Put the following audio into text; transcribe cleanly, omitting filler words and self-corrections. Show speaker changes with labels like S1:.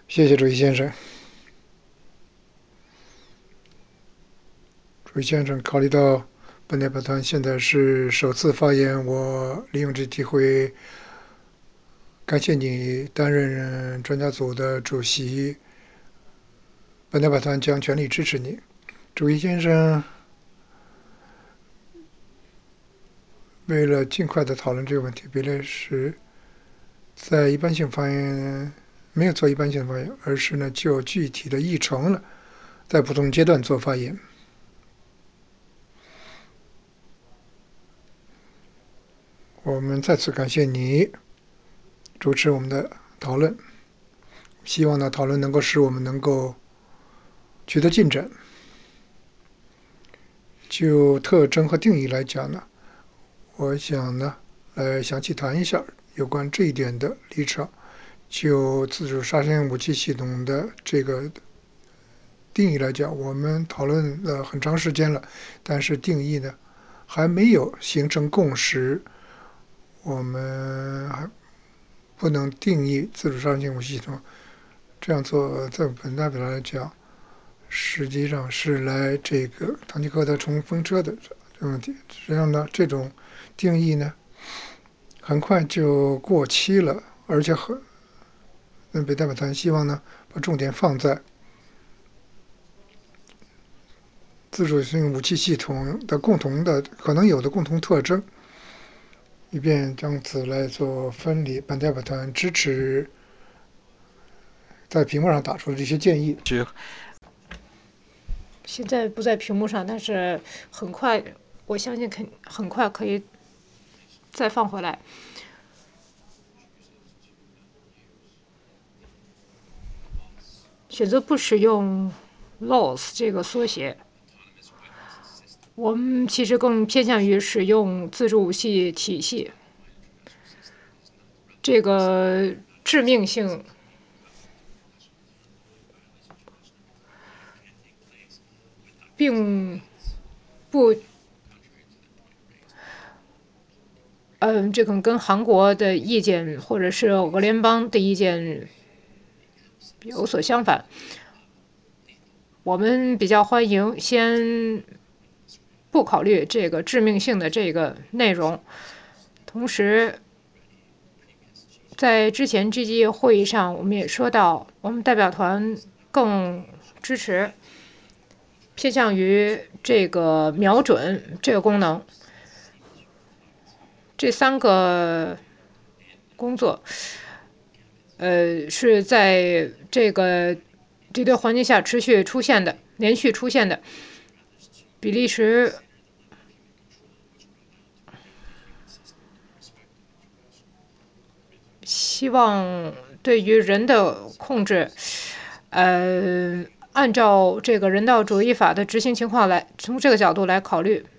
S1: 谢谢主席先生。主席先生，考虑到本代表团现在是首次发言，我利用这机会感谢你担任专家组的主席，本代表团将全力支持你。主席先生，为了尽快的讨论这个问题，比利时在一般性发言没有做一般性发言，而是呢就具体的议程了，在不同阶段做发言。我们再次感谢你主持我们的讨论，希望呢讨论能够使我们能够取得进展。就特征和定义来讲呢，我想呢详细谈一下有关这一点的立场。就自主杀伤性武器系统的这个定义来讲，我们讨论了很长时间了，但是定义呢还没有形成共识。我们还不能定义自主杀伤性武器系统，这样做在本代表来讲，实际上是来这个唐吉诃德冲锋车的问题。实际上呢，这种定义呢很快就过期了，而且北代表团希望呢把重点放在自主性武器系统的可能有的共同特征，以便将此来做分离。本代表团支持在屏幕上打出的这些建议。
S2: 现在不在屏幕上，但是很快，我相信很快可以再放回来。选择不使用 LOS 这个缩写，我们其实更偏向于使用自主武器体系。这个致命性并不，这可能跟韩国的意见或者是俄联邦的意见有所相反。我们比较欢迎先不考虑这个致命性的这个内容，同时在之前 GG 会议上，我们也说到，我们代表团更支持偏向于这个瞄准这个功能。这3个工作，是在这个敌对环境下持续出现的、连续出现的。比利时希望对于人的控制，按照这个人道主义法的执行情况来，从这个角度来考虑。